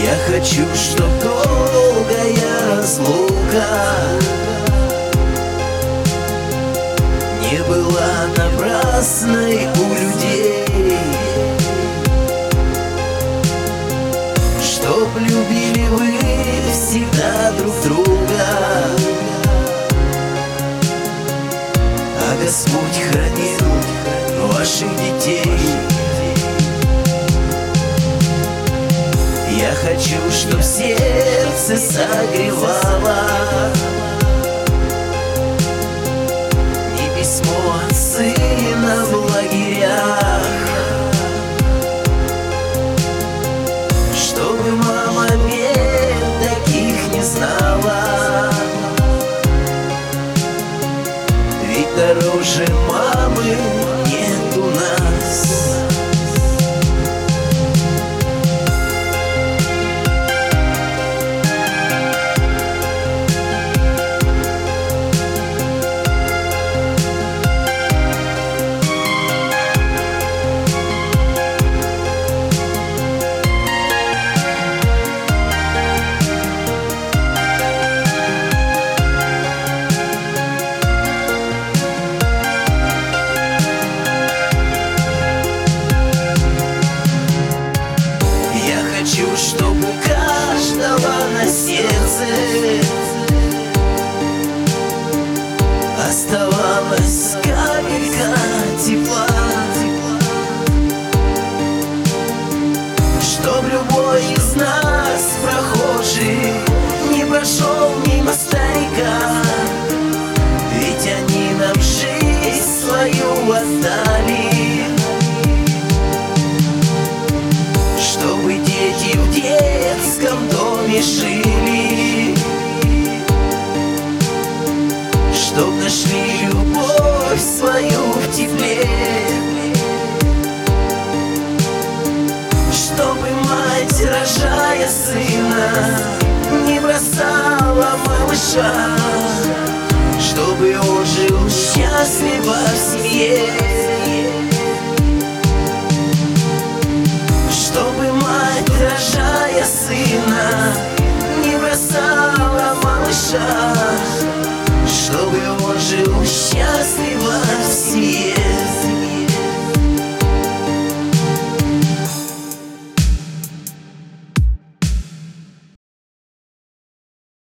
Я хочу, чтоб долгая разлука не была напрасной у людей, чтоб любили вы всегда друг друга, а Господь хранил ваших детей. Я хочу, чтоб сердце согревало не письмо от сына в лагерях, чтобы мама бед таких не знала, ведь дороже мамы нет у нас. Хочу, чтобы у каждого на сердце оставалась капелька тепла, чтоб любой из нас, прохожий, не прошел мимо старика, ведь они нам жизнь свою отдали. Чтобы дети в детском доме жили, чтоб нашли любовь свою в тепле, чтобы мать, рожая сына, не бросала малыша, чтобы он жил счастливо в семье, чтобы мать, рожая сына, не бросала малыша,